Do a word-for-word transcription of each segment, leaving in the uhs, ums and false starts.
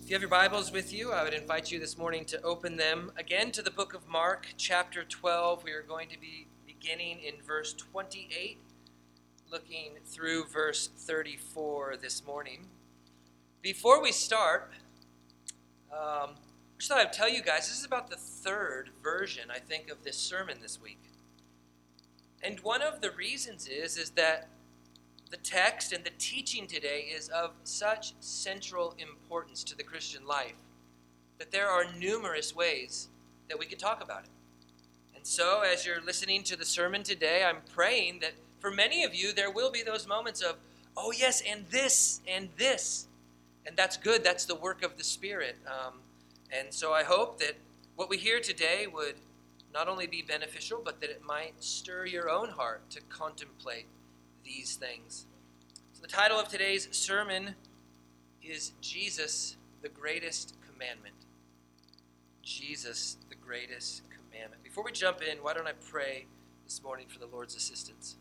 If you have your Bibles with you, I would invite you this morning to open them again to the book of Mark, chapter twelve. We are going to be beginning in verse twenty-eight, looking through verse thirty-four this morning. Before we start, um, I just thought I'd tell you guys, this is about the third version, I think, of this sermon this week. And one of the reasons is, is that the text and the teaching today is of such central importance to the Christian life that there are numerous ways that we can talk about it. And so as you're listening to the sermon today, I'm praying that for many of you there will be those moments of, oh yes, and this, and this. And that's good. That's the work of the Spirit. Um, and so I hope that what we hear today would not only be beneficial, but that it might stir your own heart to contemplate these things. So the title of today's sermon is Jesus, the Greatest Commandment. Jesus, the Greatest Commandment. Before we jump in, why don't I pray this morning for the Lord's assistance?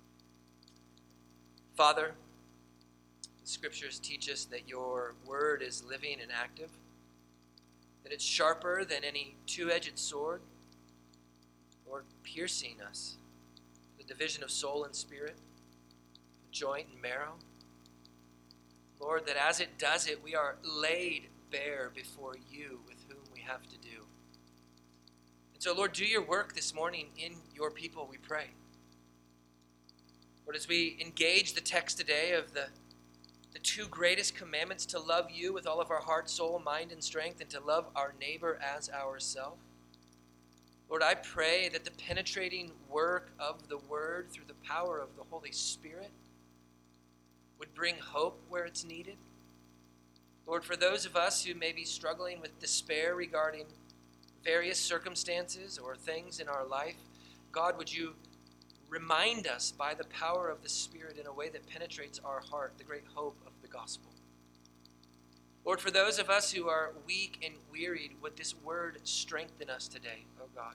Father, the scriptures teach us that your word is living and active, that it's sharper than any two-edged sword, Lord, piercing us, the division of soul and spirit, joint and marrow. Lord, that as it does it, we are laid bare before you with whom we have to do. And so, Lord, do your work this morning in your people, we pray. Lord, as we engage the text today of the, the two greatest commandments, to love you with all of our heart, soul, mind, and strength, and to love our neighbor as ourselves. Lord, I pray that the penetrating work of the word through the power of the Holy Spirit would bring hope where it's needed. Lord, for those of us who may be struggling with despair regarding various circumstances or things in our life, God, would you remind us by the power of the Spirit in a way that penetrates our heart, the great hope of the gospel. Lord, for those of us who are weak and wearied, would this word strengthen us today, oh God.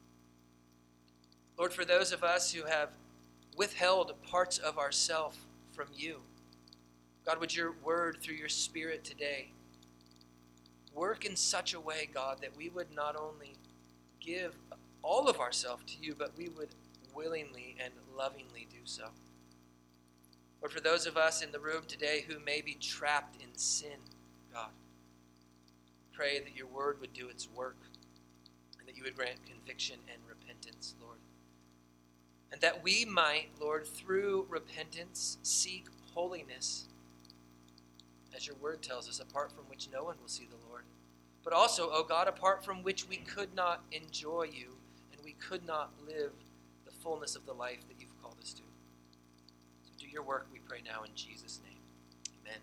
Lord, for those of us who have withheld parts of ourself from you, God, would your word through your Spirit today work in such a way, God, that we would not only give all of ourselves to you, but we would willingly and lovingly do so. Lord, for those of us in the room today who may be trapped in sin, God, pray that your word would do its work and that you would grant conviction and repentance, Lord. And that we might, Lord, through repentance, seek holiness, as your word tells us, apart from which no one will see the Lord. But also, O God, apart from which we could not enjoy you and we could not live the fullness of the life that you've called us to. So do your work, we pray now in Jesus' name. Amen.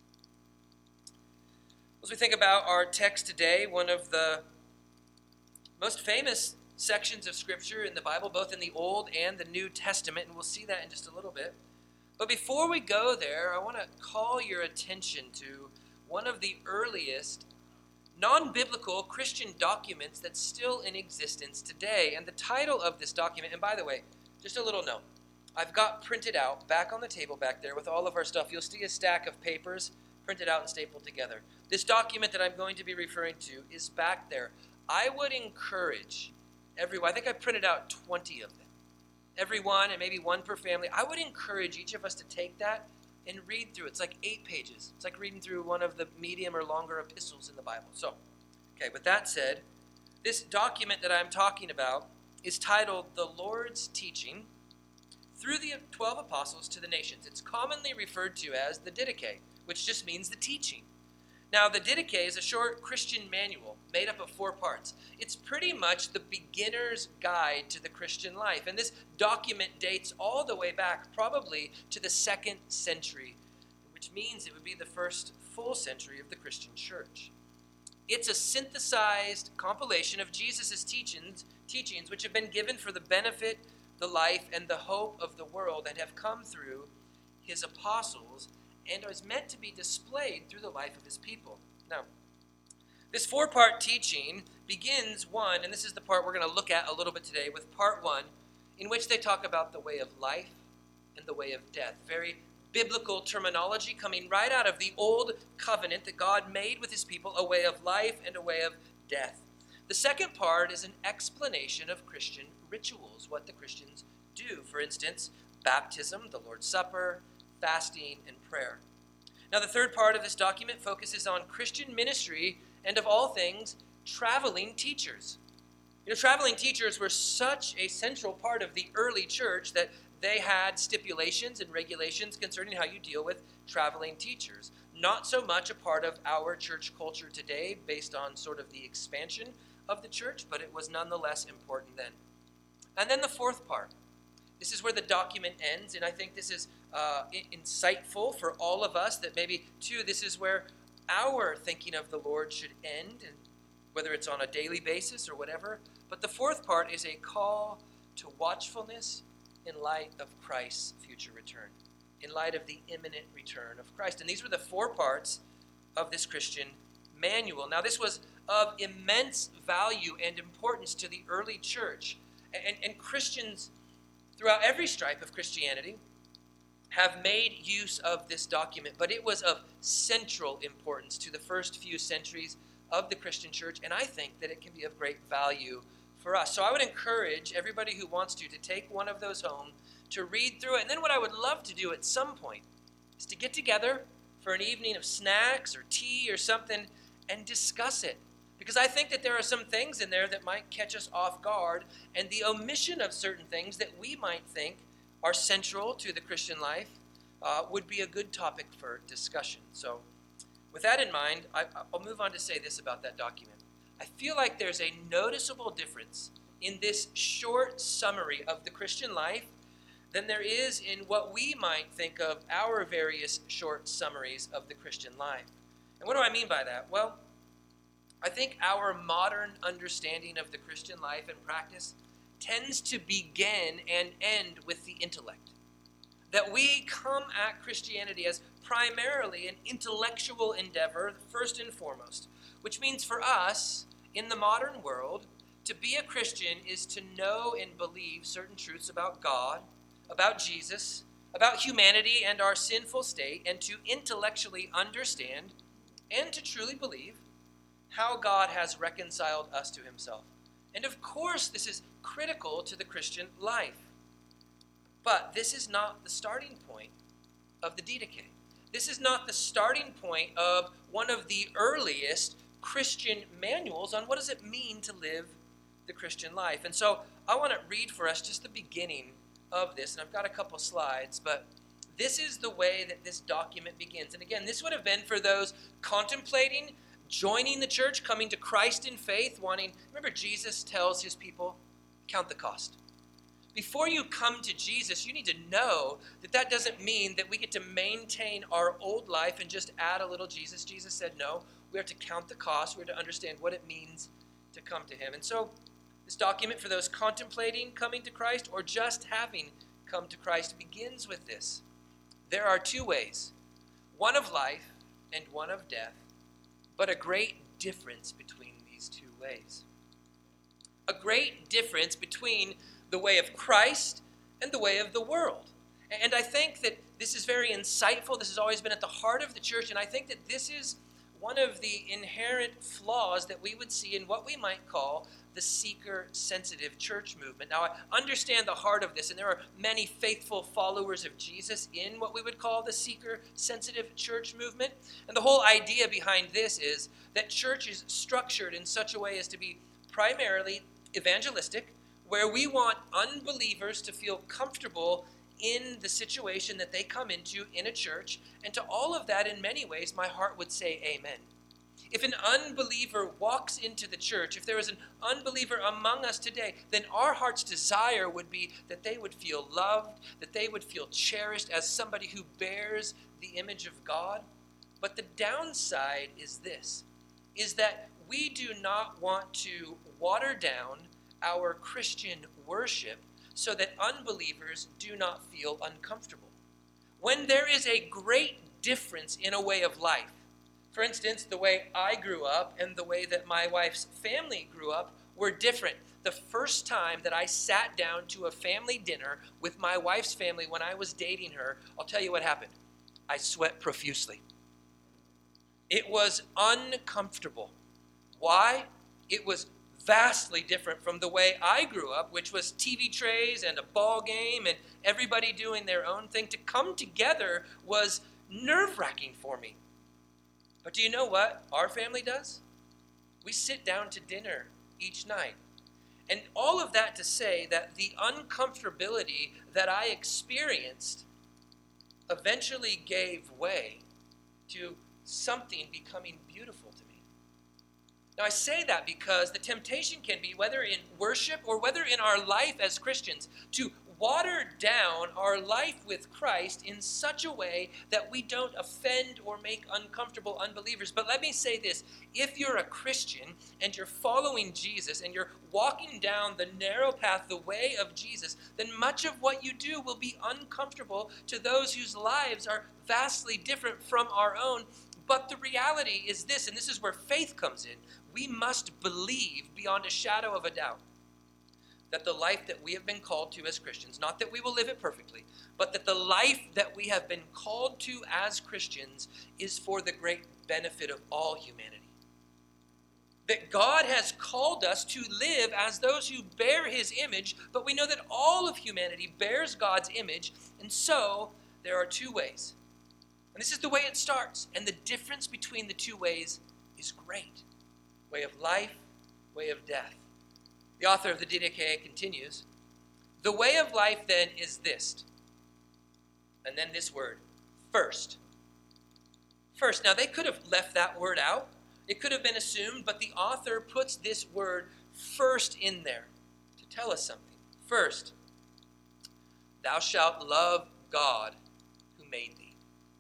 As we think about our text today, one of the most famous sections of Scripture in the Bible, both in the Old and the New Testament, and we'll see that in just a little bit. But before we go there, I want to call your attention to one of the earliest non-biblical Christian documents that's still in existence today. And the title of this document, and by the way, just a little note, I've got printed out back on the table back there with all of our stuff. You'll see a stack of papers printed out and stapled together. This document that I'm going to be referring to is back there. I would encourage everyone, I think I printed out twenty of them. Everyone, and maybe one per family. I would encourage each of us to take that and read through it. It's like eight pages. It's like reading through one of the medium or longer epistles in the Bible. So, okay, with that said, this document that I'm talking about is titled The Lord's Teaching Through the Twelve Apostles to the Nations. It's commonly referred to as the Didache, which just means the teaching. Now, the Didache is a short Christian manual made up of four parts. It's pretty much the beginner's guide to the Christian life. And this document dates all the way back probably to the second century, which means it would be the first full century of the Christian church. It's a synthesized compilation of Jesus' teachings, teachings which have been given for the benefit, the life, and the hope of the world and have come through his apostles and is meant to be displayed through the life of his people. Now, this four-part teaching begins, one, and this is the part we're going to look at a little bit today, with part one, in which they talk about the way of life and the way of death. Very biblical terminology coming right out of the old covenant that God made with his people, a way of life and a way of death. The second part is an explanation of Christian rituals, what the Christians do. For instance, baptism, the Lord's Supper, fasting, and prayer. Now, the third part of this document focuses on Christian ministry and, of all things, traveling teachers. You know, traveling teachers were such a central part of the early church that they had stipulations and regulations concerning how you deal with traveling teachers. Not so much a part of our church culture today based on sort of the expansion of the church, but it was nonetheless important then. And then the fourth part. This is where the document ends, and I think this is uh, insightful for all of us, that maybe, too, this is where our thinking of the Lord should end, and whether it's on a daily basis or whatever. But the fourth part is a call to watchfulness in light of Christ's future return, in light of the imminent return of Christ. And these were the four parts of this Christian manual. Now, this was of immense value and importance to the early church, and, and Christians throughout every stripe of Christianity have made use of this document, but it was of central importance to the first few centuries of the Christian church, and I think that it can be of great value for us. So I would encourage everybody who wants to to take one of those home, to read through it, and then what I would love to do at some point is to get together for an evening of snacks or tea or something and discuss it. Because I think that there are some things in there that might catch us off guard, and the omission of certain things that we might think are central to the Christian life uh, would be a good topic for discussion. So with that in mind, I, I'll move on to say this about that document. I feel like there's a noticeable difference in this short summary of the Christian life than there is in what we might think of our various short summaries of the Christian life. And what do I mean by that? Well, I think our modern understanding of the Christian life and practice tends to begin and end with the intellect. That we come at Christianity as primarily an intellectual endeavor, first and foremost, which means for us, in the modern world, to be a Christian is to know and believe certain truths about God, about Jesus, about humanity and our sinful state, and to intellectually understand and to truly believe how God has reconciled us to himself. And of course, this is critical to the Christian life. But this is not the starting point of the Didache. This is not the starting point of one of the earliest Christian manuals on what does it mean to live the Christian life. And so I want to read for us just the beginning of this, and I've got a couple slides, but this is the way that this document begins. And again, this would have been for those contemplating joining the church, coming to Christ in faith, wanting, remember Jesus tells his people, count the cost. Before you come to Jesus, you need to know that that doesn't mean that we get to maintain our old life and just add a little Jesus. Jesus said, no, we are to count the cost. We are to understand what it means to come to him. And so this document for those contemplating coming to Christ or just having come to Christ begins with this. There are two ways, one of life and one of death, but a great difference between these two ways. A great difference between the way of Christ and the way of the world. And I think that this is very insightful. This has always been at the heart of the church, and I think that this is one of the inherent flaws that we would see in what we might call the seeker-sensitive church movement. Now, I understand the heart of this, and there are many faithful followers of Jesus in what we would call the seeker-sensitive church movement. And the whole idea behind this is that church is structured in such a way as to be primarily evangelistic, where we want unbelievers to feel comfortable in the situation that they come into in a church. And to all of that, in many ways, my heart would say amen. If an unbeliever walks into the church, if there is an unbeliever among us today, then our heart's desire would be that they would feel loved, that they would feel cherished as somebody who bears the image of God. But the downside is this, is that we do not want to water down our Christian worship so that unbelievers do not feel uncomfortable. When there is a great difference in a way of life, for instance, the way I grew up and the way that my wife's family grew up were different. The first time that I sat down to a family dinner with my wife's family when I was dating her, I'll tell you what happened. I sweat profusely. It was uncomfortable. Why? It was vastly different from the way I grew up, which was T V trays and a ball game and everybody doing their own thing. To come together was nerve-wracking for me. But do you know what our family does? We sit down to dinner each night. And all of that to say that the uncomfortability that I experienced eventually gave way to something becoming beautiful to me. Now, I say that because the temptation can be, whether in worship or whether in our life as Christians, to water down our life with Christ in such a way that we don't offend or make uncomfortable unbelievers. But let me say this, if you're a Christian and you're following Jesus and you're walking down the narrow path, the way of Jesus, then much of what you do will be uncomfortable to those whose lives are vastly different from our own. But the reality is this, and this is where faith comes in. We must believe beyond a shadow of a doubt that the life that we have been called to as Christians, not that we will live it perfectly, but that the life that we have been called to as Christians is for the great benefit of all humanity. That God has called us to live as those who bear his image, but we know that all of humanity bears God's image, and so there are two ways. And this is the way it starts, and the difference between the two ways is great. Way of life, way of death. The author of the Didache continues, the way of life then is this, and then this word, first. First. Now they could have left that word out. It could have been assumed, but the author puts this word first in there to tell us something. First, thou shalt love God who made thee.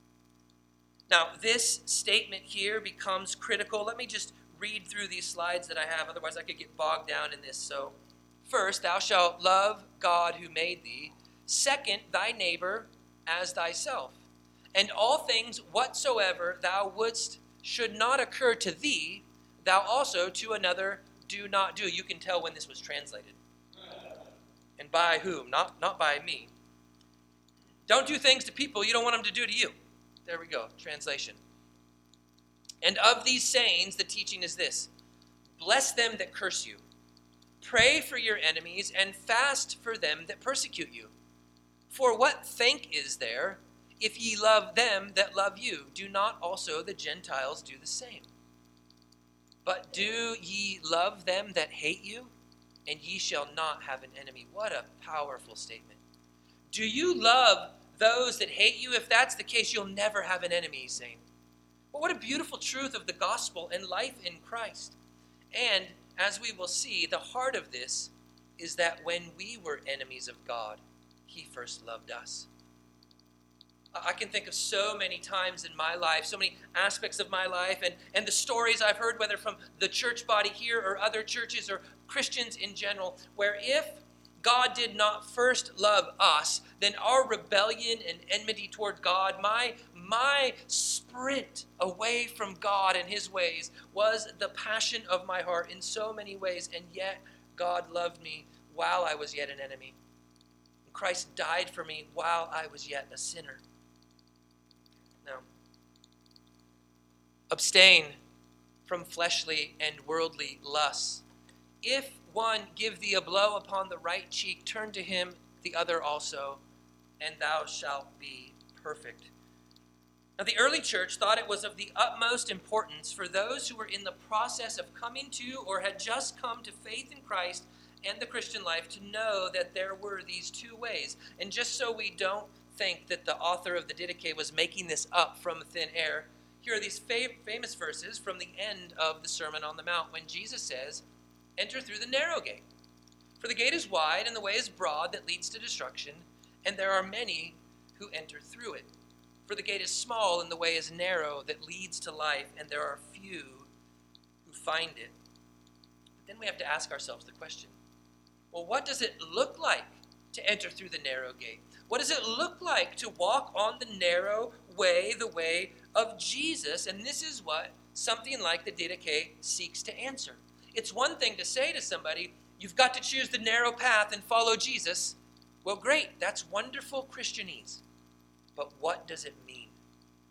Now this statement here becomes critical. Let me just read through these slides that I have, otherwise I could get bogged down in this. So, first, thou shalt love God who made thee. Second, thy neighbor as thyself. And all things whatsoever thou wouldst should not occur to thee, thou also to another do not do. You can tell when this was translated. And by whom? Not, not by me. Don't do things to people you don't want them to do to you. There we go, translation. And of these sayings, the teaching is this: bless them that curse you, pray for your enemies, and fast for them that persecute you. For what thank is there, if ye love them that love you? Do not also the Gentiles do the same? But do ye love them that hate you? And ye shall not have an enemy. What a powerful statement. Do you love those that hate you? If that's the case, you'll never have an enemy, he's saying. But what a beautiful truth of the gospel and life in Christ. And as we will see, the heart of this is that when we were enemies of God, he first loved us. I can think of so many times in my life, so many aspects of my life, and, and the stories I've heard, whether from the church body here or other churches or Christians in general, where if God did not first love us, then our rebellion and enmity toward God, my, my sprint away from God and his ways was the passion of my heart in so many ways, and yet God loved me while I was yet an enemy. Christ died for me while I was yet a sinner. Now, abstain from fleshly and worldly lusts. If one give thee a blow upon the right cheek, turn to him the other also, and thou shalt be perfect. Now, the early church thought it was of the utmost importance for those who were in the process of coming to or had just come to faith in Christ and the Christian life to know that there were these two ways. And just so we don't think that the author of the Didache was making this up from thin air, here are these fam- famous verses from the end of the Sermon on the Mount when Jesus says, enter through the narrow gate. For the gate is wide and the way is broad that leads to destruction, and there are many who enter through it. For the gate is small and the way is narrow that leads to life, and there are few who find it. But then we have to ask ourselves the question, well, what does it look like to enter through the narrow gate? What does it look like to walk on the narrow way, the way of Jesus? And this is what something like the Didache seeks to answer. It's one thing to say to somebody, you've got to choose the narrow path and follow Jesus. Well, great, that's wonderful Christianese. But what does it mean?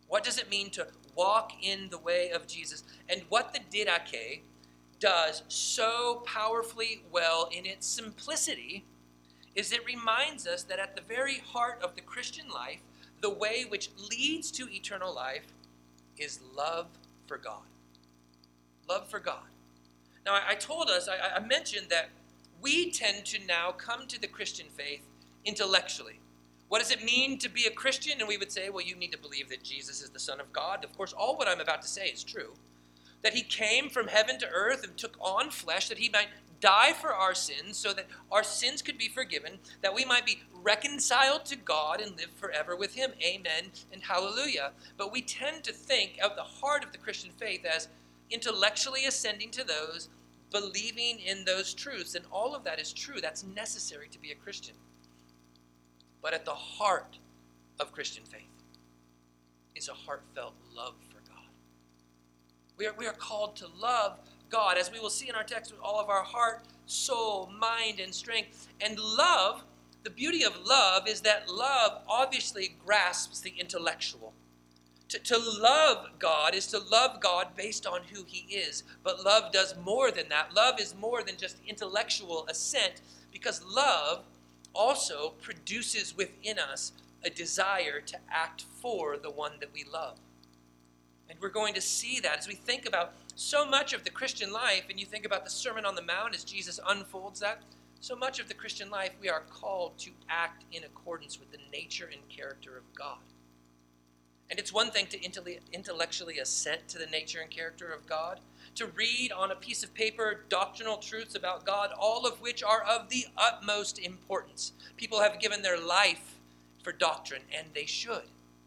What does it mean to walk in the way of Jesus? And what the Didache does so powerfully well in its simplicity is it reminds us that at the very heart of the Christian life, the way which leads to eternal life is love for God. Love for God. Now, I, I told us, I, I mentioned that we tend to now come to the Christian faith intellectually. What does it mean to be a Christian? And we would say, well, you need to believe that Jesus is the Son of God. Of course, all what I'm about to say is true. That he came from heaven to earth and took on flesh, that he might die for our sins so that our sins could be forgiven, that we might be reconciled to God and live forever with him. Amen and hallelujah. But we tend to think of the heart of the Christian faith as intellectually ascending to those, believing in those truths. And all of that is true. That's necessary to be a Christian. But at the heart of Christian faith is a heartfelt love for God. We are, we are called to love God, as we will see in our text, with all of our heart, soul, mind, and strength. And love, the beauty of love is that love obviously grasps the intellectual. To, to love God is to love God based on who he is. But love does more than that. Love is more than just intellectual assent, because love also produces within us a desire to act for the one that we love. And we're going to see that as we think about so much of the Christian life, and you think about the Sermon on the Mount as Jesus unfolds that, so much of the Christian life we are called to act in accordance with the nature and character of God. And it's one thing to intellectually assent to the nature and character of God, to read on a piece of paper doctrinal truths about God, all of which are of the utmost importance. People have given their life for doctrine, and they should.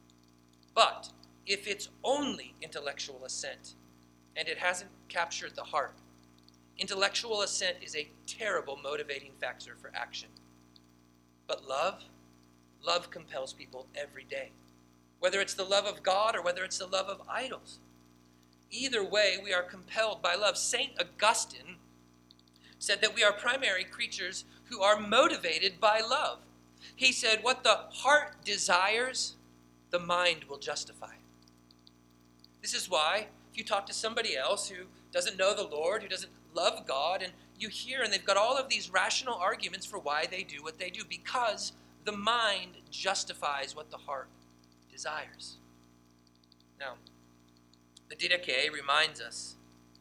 But if it's only intellectual assent, and it hasn't captured the heart, intellectual assent is a terrible motivating factor for action. But love, love compels people every day. Whether it's the love of God or whether it's the love of idols. Either way, we are compelled by love. Saint Augustine said that we are primary creatures who are motivated by love. He said, what the heart desires, the mind will justify. This is why, if you talk to somebody else who doesn't know the Lord, who doesn't love God, and you hear, and they've got all of these rational arguments for why they do what they do, because the mind justifies what the heart desires. Now, the Didache reminds us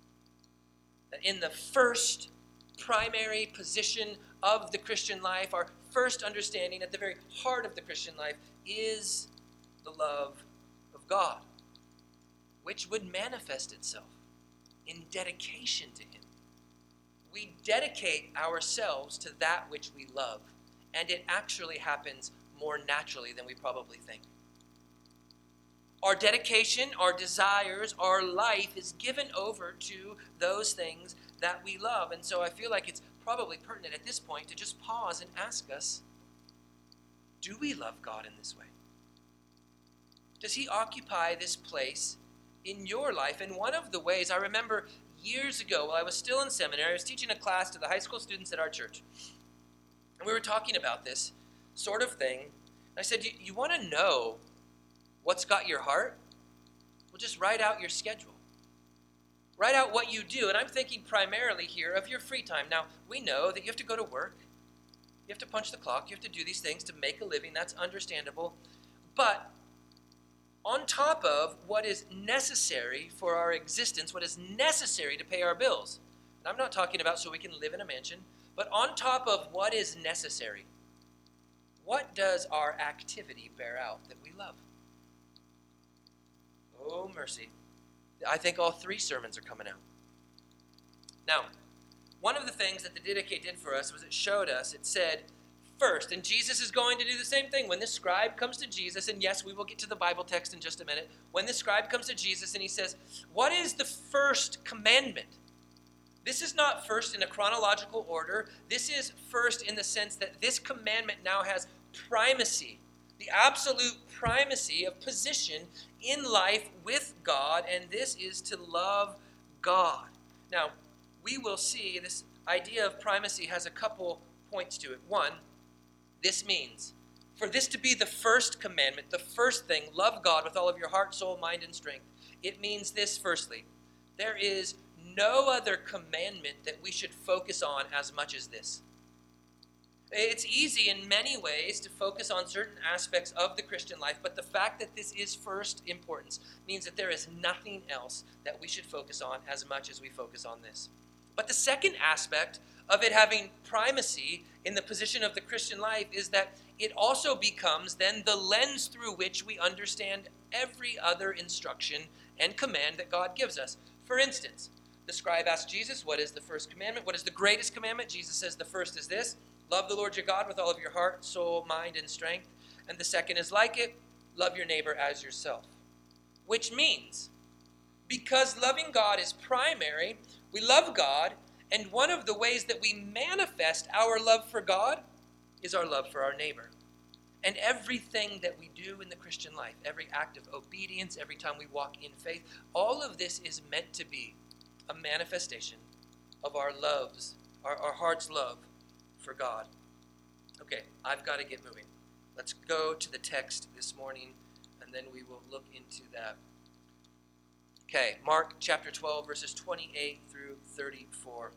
that in the first primary position of the Christian life, our first understanding at the very heart of the Christian life is the love of God, which would manifest itself in dedication to him. We dedicate ourselves to that which we love, and it actually happens more naturally than we probably think. Our dedication, our desires, our life is given over to those things that we love. And so I feel like it's probably pertinent at this point to just pause and ask us, do we love God in this way? Does he occupy this place in your life? And one of the ways, I remember years ago while I was still in seminary, I was teaching a class to the high school students at our church. And we were talking about this sort of thing. And I said, you, you want to know what's got your heart? Well, just write out your schedule. Write out what you do. And I'm thinking primarily here of your free time. Now, we know that you have to go to work. You have to punch the clock. You have to do these things to make a living. That's understandable. But on top of what is necessary for our existence, what is necessary to pay our bills, and I'm not talking about so we can live in a mansion, but on top of what is necessary, what does our activity bear out that we love? Oh, mercy. I think all three sermons are coming out. Now, one of the things that the Didache did for us was it showed us, it said, first, and Jesus is going to do the same thing. When this scribe comes to Jesus, and yes, we will get to the Bible text in just a minute. When this scribe comes to Jesus and he says, what is the first commandment? This is not first in a chronological order. This is first in the sense that this commandment now has primacy, the absolute primacy of position in life with God, and this is to love God. Now, we will see this idea of primacy has a couple points to it. One, this means For this to be the first commandment, the first thing, love God with all of your heart, soul, mind, and strength, it means this firstly. There is no other commandment that we should focus on as much as this. It's easy in many ways to focus on certain aspects of the Christian life, but the fact that this is first importance means that there is nothing else that we should focus on as much as we focus on this. But the second aspect of it having primacy in the position of the Christian life is that it also becomes then the lens through which we understand every other instruction and command that God gives us. For instance, the scribe asked Jesus, what is the first commandment? What is the greatest commandment? Jesus says the first is this: love the Lord your God with all of your heart, soul, mind, and strength. And the second is like it: love your neighbor as yourself. Which means, because loving God is primary, we love God, and one of the ways that we manifest our love for God is our love for our neighbor. And everything that we do in the Christian life, every act of obedience, every time we walk in faith, all of this is meant to be a manifestation of our loves, our, our heart's love for God. Okay, I've got to get moving. Let's go to the text this morning, and then we will look into that. Okay, Mark chapter twelve, verses twenty-eight through thirty-four.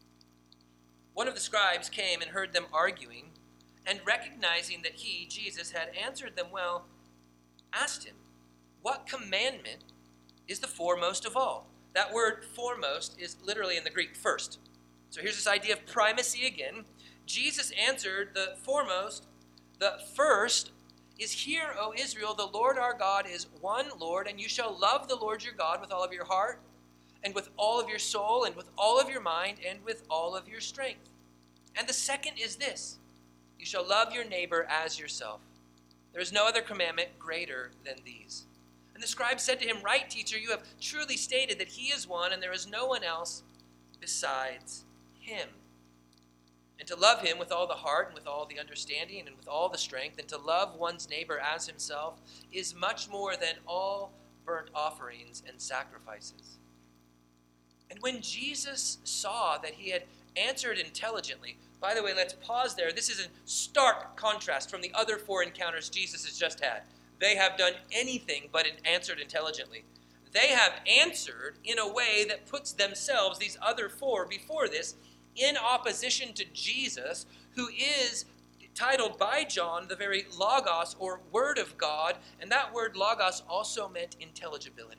One of the scribes came and heard them arguing, and recognizing that he, Jesus, had answered them well, asked him, what commandment is the foremost of all? That word foremost is literally in the Greek first. So here's this idea of primacy again. Jesus answered, the foremost, the first is, hear, O Israel, the Lord our God is one Lord, and you shall love the Lord your God with all of your heart, and with all of your soul, and with all of your mind, and with all of your strength. And the second is this: you shall love your neighbor as yourself. There is no other commandment greater than these. And the scribe said to him, right, teacher, you have truly stated that he is one, and there is no one else besides him. And to love him with all the heart and with all the understanding and with all the strength, and to love one's neighbor as himself, is much more than all burnt offerings and sacrifices. And when Jesus saw that he had answered intelligently, by the way, let's pause there. This is in stark contrast from the other four encounters Jesus has just had. They have done anything but answered intelligently. They have answered in a way that puts themselves, these other four before this, in opposition to Jesus, who is titled by John the very Logos, or Word of God, and that word Logos also meant intelligibility.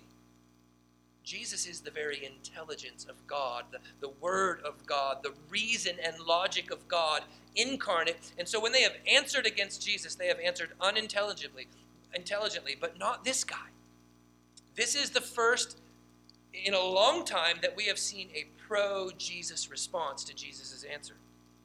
Jesus is the very intelligence of God, the, the Word of God, the reason and logic of God incarnate. And so when they have answered against Jesus, they have answered unintelligibly, intelligently, but not this guy. This is the first in a long time that we have seen a pro-Jesus response to Jesus' answer.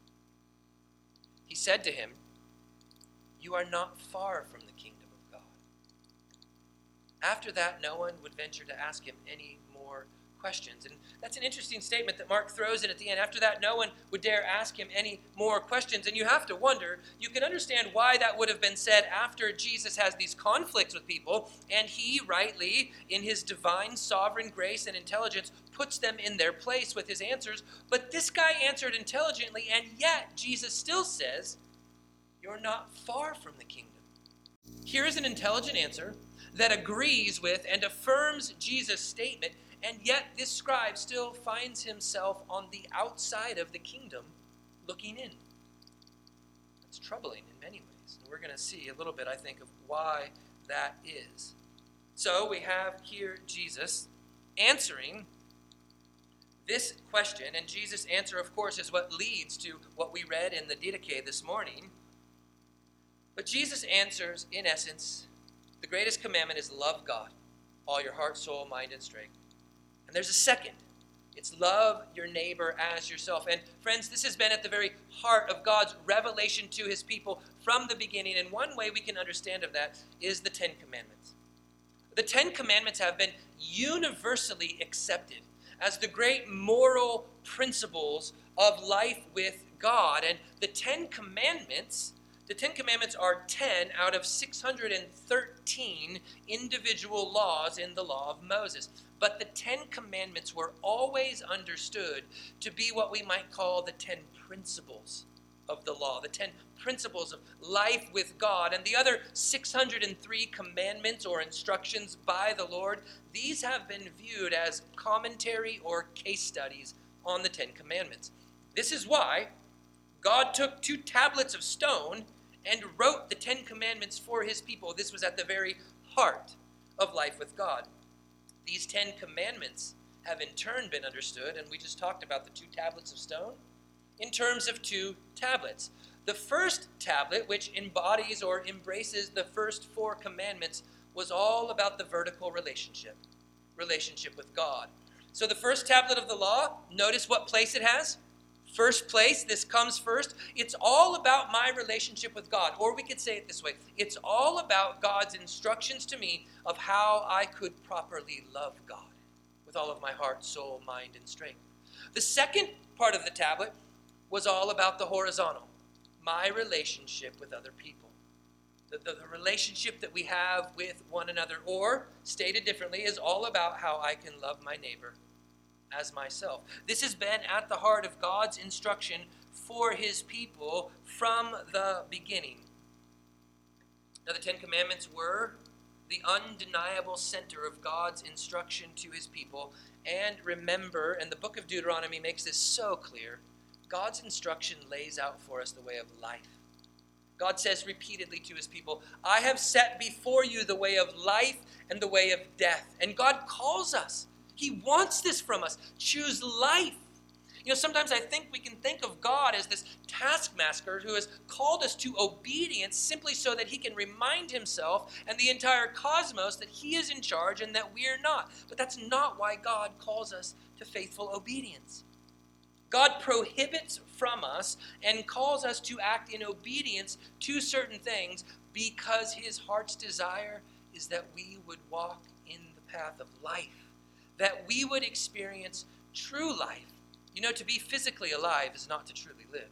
He said to him, you are not far from the kingdom of God. After that, no one would venture to ask him any more questions. And that's an interesting statement that Mark throws in at the end. After that, no one would dare ask him any more questions. And you have to wonder, you can understand why that would have been said after Jesus has these conflicts with people, and he rightly, in his divine sovereign grace and intelligence, puts them in their place with his answers. But this guy answered intelligently, and yet Jesus still says, you're not far from the kingdom. Here is an intelligent answer that agrees with and affirms Jesus' statement, and yet this scribe still finds himself on the outside of the kingdom looking in. That's troubling in many ways. And we're going to see a little bit, I think, of why that is. So we have here Jesus answering this question, and Jesus' answer, of course, is what leads to what we read in the Didache this morning. But Jesus answers, in essence, the greatest commandment is love God, all your heart, soul, mind, and strength. And there's a second. It's love your neighbor as yourself. And friends, this has been at the very heart of God's revelation to his people from the beginning. And one way we can understand of that is the Ten Commandments. The Ten Commandments have been universally accepted as the great moral principles of life with God. And the Ten Commandments, the Ten Commandments are ten out of six hundred thirteen individual laws in the law of Moses. But the Ten Commandments were always understood to be what we might call the Ten Principles of the law, the ten principles of life with God, and the other six hundred three commandments or instructions by the Lord, these have been viewed as commentary or case studies on the Ten Commandments. This is why God took two tablets of stone and wrote the Ten Commandments for his people. This was at the very heart of life with God. These Ten Commandments have in turn been understood, and we just talked about the two tablets of stone, in terms of two tablets. The first tablet, which embodies or embraces the first four commandments, was all about the vertical relationship, relationship with God. So the first tablet of the law, notice what place it has. First place, this comes first. It's all about my relationship with God. Or we could say it this way. It's all about God's instructions to me of how I could properly love God with all of my heart, soul, mind, and strength. The second part of the tablet was all about the horizontal, my relationship with other people. The, the, the relationship that we have with one another, or stated differently, is all about how I can love my neighbor as myself. This has been at the heart of God's instruction for his people from the beginning. Now, the Ten Commandments were the undeniable center of God's instruction to his people. And remember, and the book of Deuteronomy makes this so clear, God's instruction lays out for us the way of life. God says repeatedly to his people, I have set before you the way of life and the way of death. And God calls us. He wants this from us. Choose life. You know, sometimes I think we can think of God as this taskmaster who has called us to obedience simply so that he can remind himself and the entire cosmos that he is in charge and that we are not. But that's not why God calls us to faithful obedience. God prohibits from us and calls us to act in obedience to certain things because his heart's desire is that we would walk in the path of life, that we would experience true life. You know, to be physically alive is not to truly live.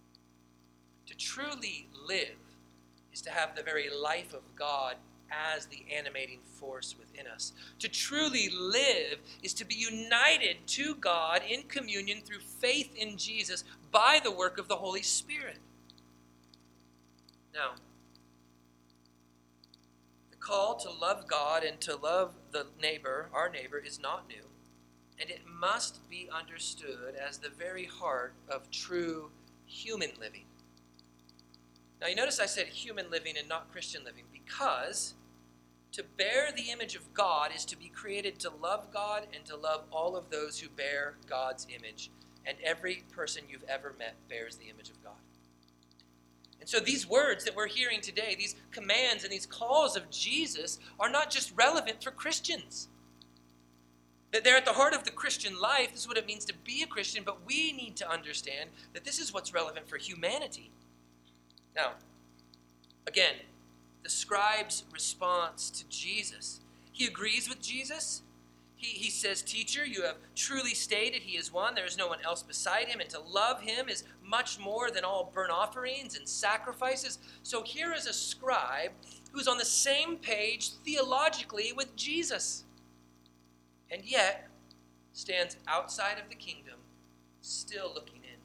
To truly live is to have the very life of God as the animating force within us. To truly live is to be united to God in communion through faith in Jesus by the work of the Holy Spirit. Now, the call to love God and to love the neighbor, our neighbor, is not new. And it must be understood as the very heart of true human living. Now, you notice I said human living and not Christian living because to bear the image of God is to be created to love God and to love all of those who bear God's image. And every person you've ever met bears the image of God. And so these words that we're hearing today, these commands and these calls of Jesus, are not just relevant for Christians. That they're at the heart of the Christian life. This is what it means to be a Christian, but we need to understand that this is what's relevant for humanity. Now, again, the scribe's response to Jesus. He agrees with Jesus. He, he says, Teacher, you have truly stated he is one. There is no one else beside him. And to love him is much more than all burnt offerings and sacrifices. So here is a scribe who's on the same page theologically with Jesus. And yet stands outside of the kingdom, still looking in.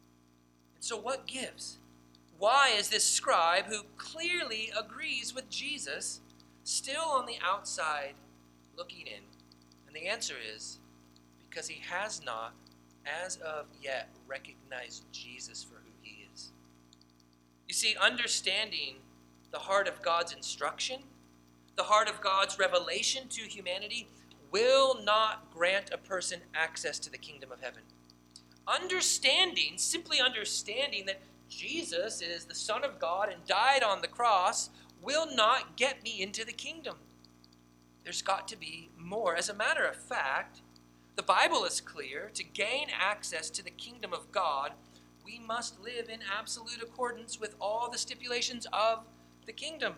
And so what gives? Why is this scribe, who clearly agrees with Jesus, still on the outside looking in? And the answer is because he has not, as of yet, recognized Jesus for who he is. You see, understanding the heart of God's instruction, the heart of God's revelation to humanity, will not grant a person access to the kingdom of heaven. Understanding, simply understanding that Jesus is the Son of God and died on the cross, will not get me into the kingdom. There's got to be more. As a matter of fact, the Bible is clear. To gain access to the kingdom of God, we must live in absolute accordance with all the stipulations of the kingdom.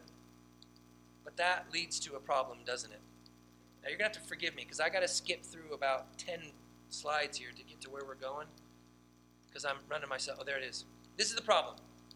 But that leads to a problem, doesn't it? Now, you're going to have to forgive me because I got to skip through about ten slides here to get to where we're going because I'm running myself. Oh, there it is. This is the problem.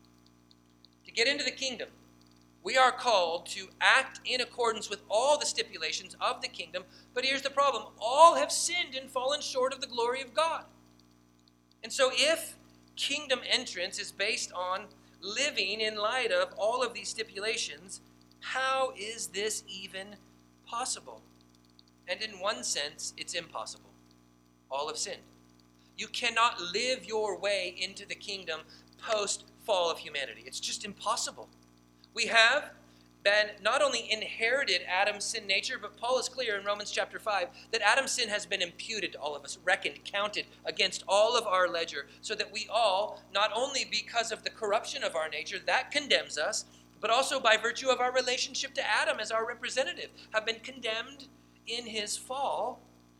To get into the kingdom, we are called to act in accordance with all the stipulations of the kingdom. But here's the problem. All have sinned and fallen short of the glory of God. And so if kingdom entrance is based on living in light of all of these stipulations, how is this even possible? And in one sense, it's impossible. All have sinned. You cannot live your way into the kingdom post-fall of humanity. It's just impossible. We have been not only inherited Adam's sin nature, but Paul is clear in Romans chapter five that Adam's sin has been imputed to all of us, reckoned, counted against all of our ledger, so that we all, not only because of the corruption of our nature, that condemns us, but also by virtue of our relationship to Adam as our representative, have been condemned in his fall.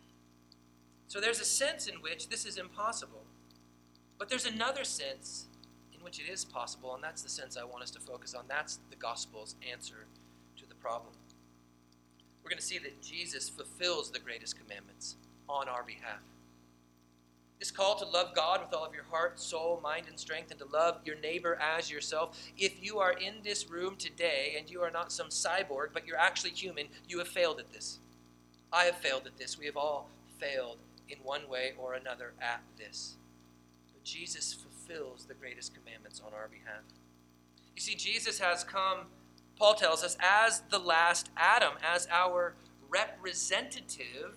So there's a sense in which this is impossible. But there's another sense in which it is possible, and that's the sense I want us to focus on. That's the gospel's answer to the problem. We're going to see that Jesus fulfills the greatest commandments on our behalf. This call to love God with all of your heart, soul, mind, and strength, and to love your neighbor as yourself. If you are in this room today and you are not some cyborg, but you're actually human, you have failed at this. I have failed at this. We have all failed in one way or another at this. But Jesus fulfills the greatest commandments on our behalf. You see, Jesus has come, Paul tells us, as the last Adam, as our representative,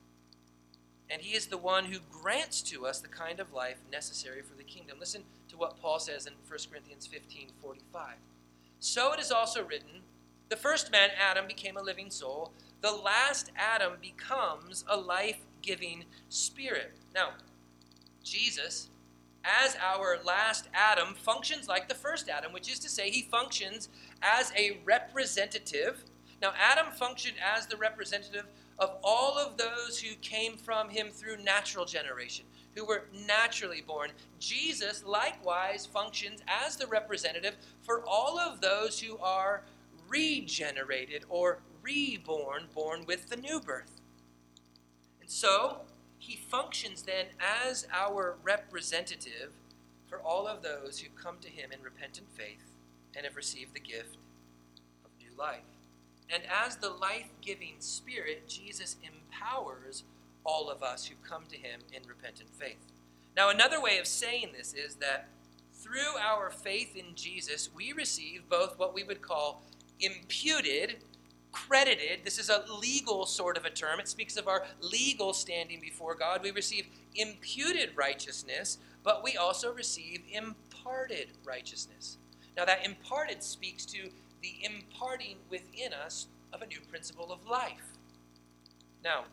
and he is the one who grants to us the kind of life necessary for the kingdom. Listen to what Paul says in First Corinthians fifteen forty-five. So it is also written, the first man, Adam, became a living soul. The last Adam becomes a life-giving spirit. Now, Jesus, as our last Adam, functions like the first Adam, which is to say he functions as a representative. Now, Adam functioned as the representative of all of those who came from him through natural generation, who were naturally born. Jesus likewise functions as the representative for all of those who are regenerated or reborn, born with the new birth. And so, he functions then as our representative for all of those who come to him in repentant faith and have received the gift of new life. And as the life-giving Spirit, Jesus empowers all of us who come to him in repentant faith. Now, another way of saying this is that through our faith in Jesus, we receive both what we would call imputed, credited. This is a legal sort of a term. It speaks of our legal standing before God. We receive imputed righteousness, but we also receive imparted righteousness. Now, that imparted speaks to the imparting within us of a new principle of life. Now,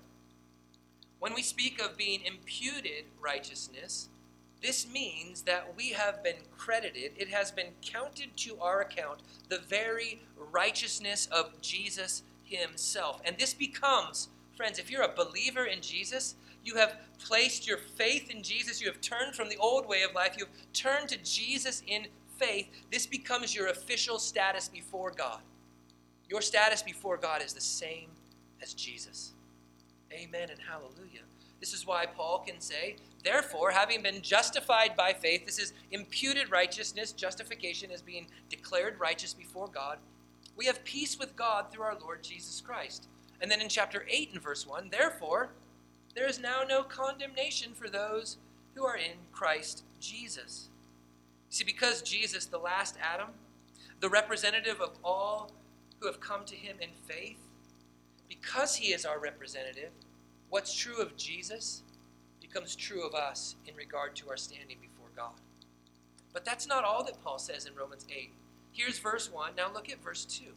when we speak of being imputed righteousness, this means that we have been credited, it has been counted to our account, the very righteousness of Jesus himself. And this becomes, friends, if you're a believer in Jesus, you have placed your faith in Jesus, you have turned from the old way of life, you have turned to Jesus in faith, this becomes your official status before God. Your status before God is the same as Jesus. Amen and hallelujah. This is why Paul can say, therefore, having been justified by faith, this is imputed righteousness, justification as being declared righteous before God, we have peace with God through our Lord Jesus Christ. And then in chapter eight and verse one, therefore, there is now no condemnation for those who are in Christ Jesus. See, because Jesus, the last Adam, the representative of all who have come to him in faith, because he is our representative, what's true of Jesus becomes true of us in regard to our standing before God. But that's not all that Paul says in Romans eight. Here's verse one. Now look at verse two.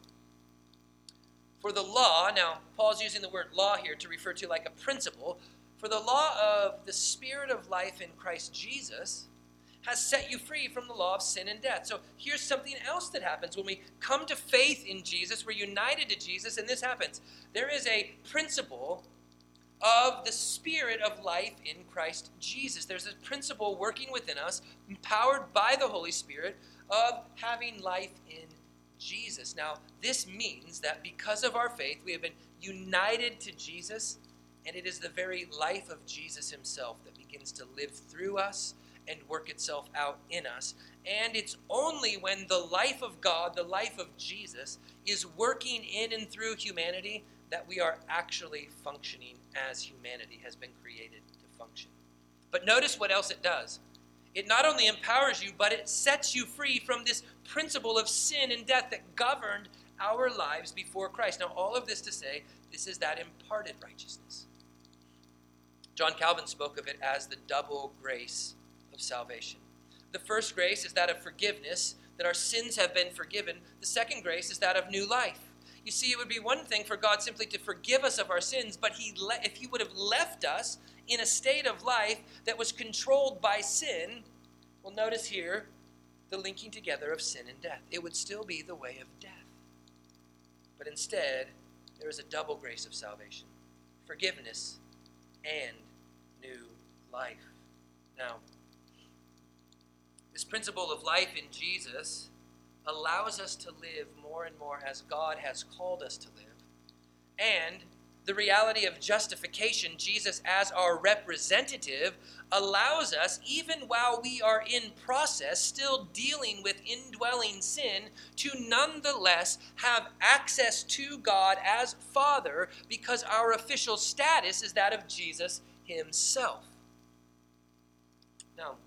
For the law, now Paul's using the word law here to refer to like a principle. For the law of the Spirit of life in Christ Jesus has set you free from the law of sin and death. So here's something else that happens when we come to faith in Jesus. We're united to Jesus, and this happens. There is a principle of the Spirit of life in Christ Jesus. There's a principle working within us, empowered by the Holy Spirit, of having life in Jesus. Now, this means that because of our faith, we have been united to Jesus, and it is the very life of Jesus himself that begins to live through us and work itself out in us. And it's only when the life of God, the life of Jesus, is working in and through humanity that we are actually functioning as humanity has been created to function. But notice what else it does. It not only empowers you, but it sets you free from this principle of sin and death that governed our lives before Christ. Now, all of this to say, this is that imparted righteousness. John Calvin spoke of it as the double grace of salvation. The first grace is that of forgiveness, that our sins have been forgiven. The second grace is that of new life. You see, it would be one thing for God simply to forgive us of our sins, but he le- if he would have left us in a state of life that was controlled by sin, well, notice here the linking together of sin and death. It would still be the way of death. But instead, there is a double grace of salvation, forgiveness and new life. Now, this principle of life in Jesus allows us to live more and more as God has called us to live. And the reality of justification, Jesus as our representative, allows us, even while we are in process, still dealing with indwelling sin, to nonetheless have access to God as Father, because our official status is that of Jesus himself. Now,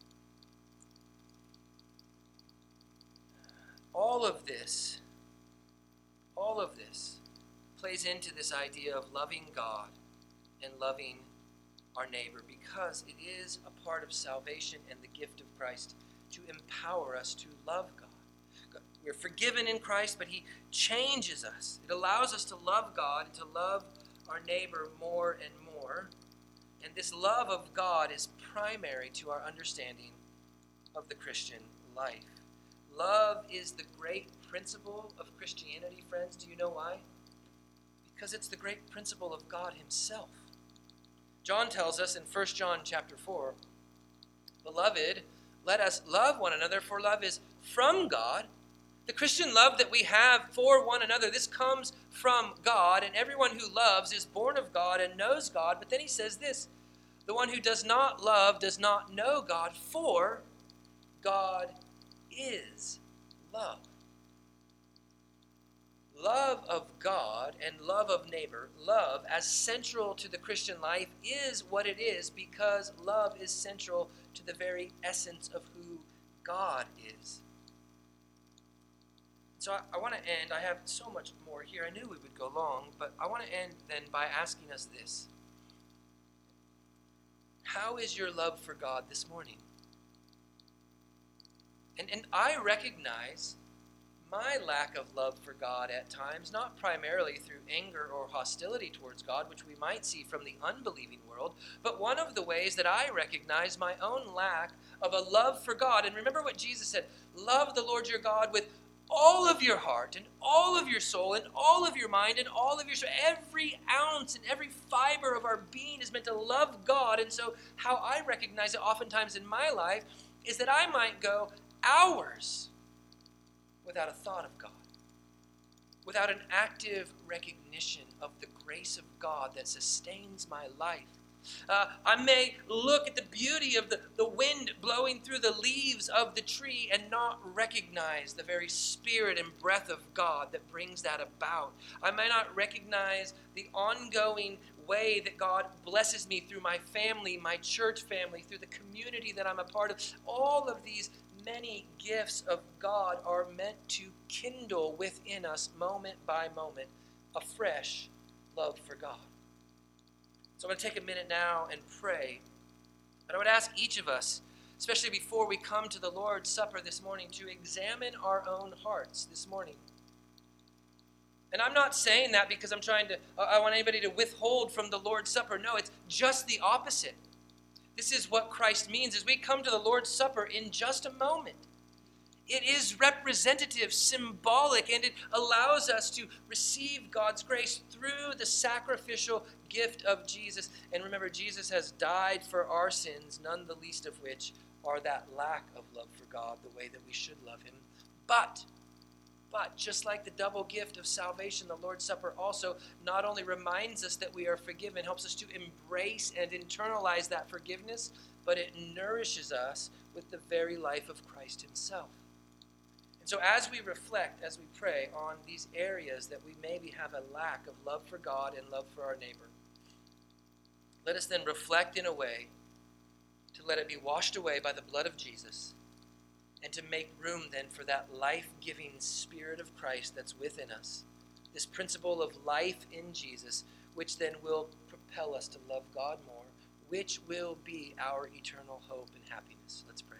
all of this, all of this plays into this idea of loving God and loving our neighbor, because it is a part of salvation and the gift of Christ to empower us to love God. We're forgiven in Christ, but he changes us. It allows us to love God and to love our neighbor more and more. And this love of God is primary to our understanding of the Christian life. Love is the great principle of Christianity, friends. Do you know why? Because it's the great principle of God himself. John tells us in First John chapter four, "Beloved, let us love one another, for love is from God." The Christian love that we have for one another, this comes from God, and everyone who loves is born of God and knows God. But then he says this, "The one who does not love does not know God, for God is love." Love of God and love of neighbor, love as central to the Christian life, is what it is because love is central to the very essence of who God is. So I, I want to end, I have so much more here. I knew we would go long, but I want to end then by asking us this. How is your love for God this morning? And, and I recognize my lack of love for God at times, not primarily through anger or hostility towards God, which we might see from the unbelieving world, but one of the ways that I recognize my own lack of a love for God. And remember what Jesus said, love the Lord your God with all of your heart and all of your soul and all of your mind and all of your soul. Every ounce and every fiber of our being is meant to love God. And so how I recognize it oftentimes in my life is that I might go hours without a thought of God, without an active recognition of the grace of God that sustains my life. Uh, I may look at the beauty of the, the wind blowing through the leaves of the tree and not recognize the very spirit and breath of God that brings that about. I may not recognize the ongoing way that God blesses me through my family, my church family, through the community that I'm a part of. All of these many gifts of God are meant to kindle within us, moment by moment, a fresh love for God. So I'm going to take a minute now and pray. And I would ask each of us, especially before we come to the Lord's Supper this morning, to examine our own hearts this morning. And I'm not saying that because I'm trying to, I want anybody to withhold from the Lord's Supper. No, it's just the opposite. This is what Christ means as we come to the Lord's Supper in just a moment. It is representative, symbolic, and it allows us to receive God's grace through the sacrificial gift of Jesus. And remember, Jesus has died for our sins, none the least of which are that lack of love for God, the way that we should love him. But, but just like the double gift of salvation, the Lord's Supper also not only reminds us that we are forgiven, helps us to embrace and internalize that forgiveness, but it nourishes us with the very life of Christ himself. So as we reflect, as we pray on these areas that we maybe have a lack of love for God and love for our neighbor, let us then reflect in a way to let it be washed away by the blood of Jesus, and to make room then for that life-giving Spirit of Christ that's within us, this principle of life in Jesus, which then will propel us to love God more, which will be our eternal hope and happiness. Let's pray.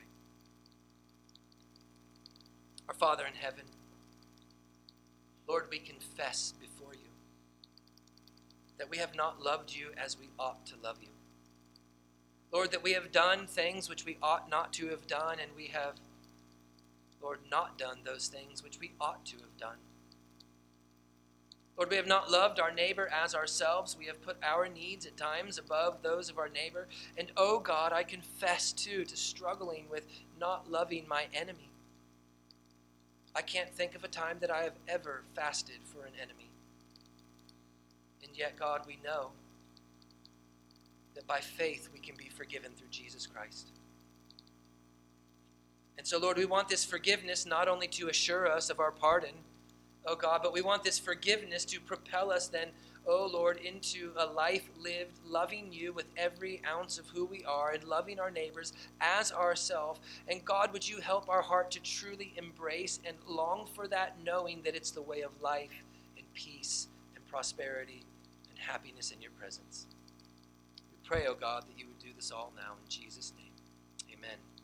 Our Father in heaven, Lord, we confess before you that we have not loved you as we ought to love you. Lord, that we have done things which we ought not to have done, and we have, Lord, not done those things which we ought to have done. Lord, we have not loved our neighbor as ourselves. We have put our needs at times above those of our neighbor. And oh God, I confess too to struggling with not loving my enemy. I can't think of a time that I have ever fasted for an enemy. And yet, God, we know that by faith we can be forgiven through Jesus Christ. And so, Lord, we want this forgiveness not only to assure us of our pardon, oh God, but we want this forgiveness to propel us then, oh Lord, into a life lived loving you with every ounce of who we are and loving our neighbors as ourselves. And God, would you help our heart to truly embrace and long for that, knowing that it's the way of life and peace and prosperity and happiness in your presence. We pray, oh God, that you would do this all now in Jesus' name. Amen.